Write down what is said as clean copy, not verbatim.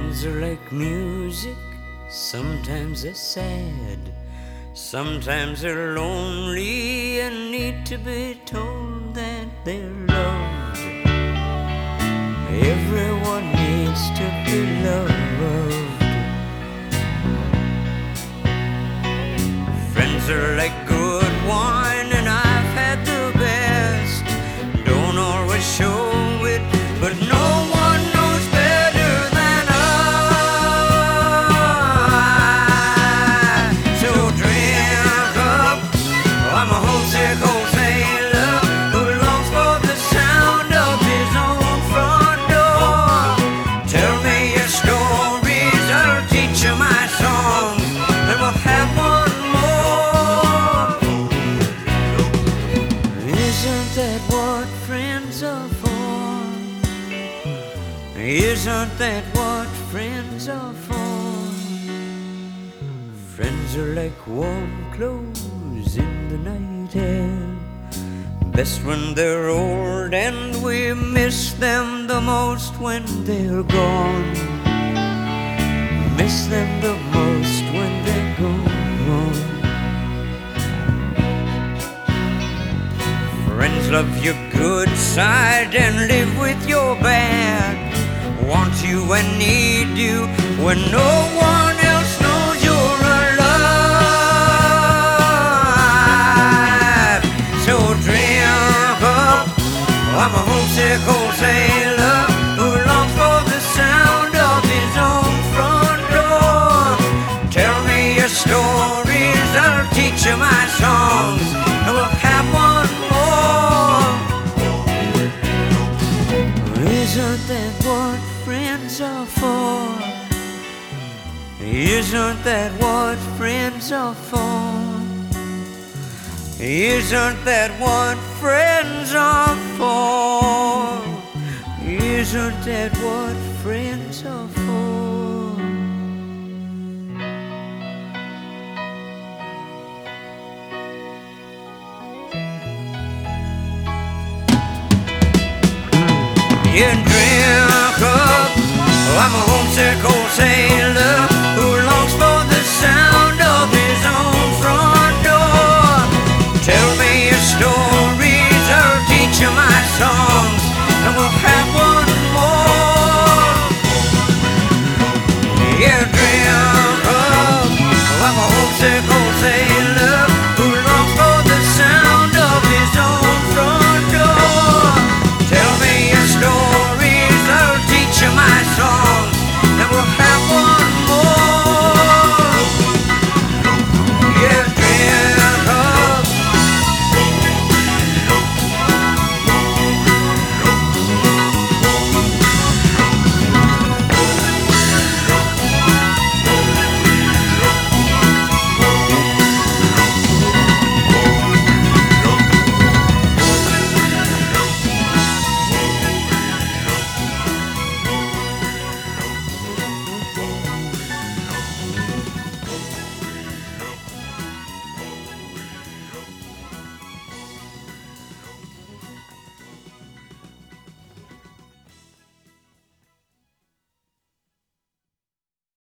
Friends are like music, sometimes they're sad, sometimes they're lonely and need to be told that they're loved. Everyone needs to be loved. Friends are like good wine and I've had the best. Don't always show it, but no one knows better than I. So drink up, I'm a homesick old sailor who longs for the sound of his own front door. Tell me your stories, I'll teach you my songs, and we'll have one more. Isn't that what friends are for? Isn't that what friends are for? Friends are like warm clothes in the night air, best when they're old, and we miss them the most when they're gone. Miss them the most when they're gone. Friends love your good side and live with your bad, want you and need you when no one else knows you're alive. So drink up, I'm a homesick old sailor who longs for the sound of his own front door. Tell me your stories, I'll teach you my songs, and we'll have one more. Isn't that what friends are for? Isn't that what friends are for? Isn't that what friends are for? Isn't that what friends are for? You drink up, I'm a homesick old sailor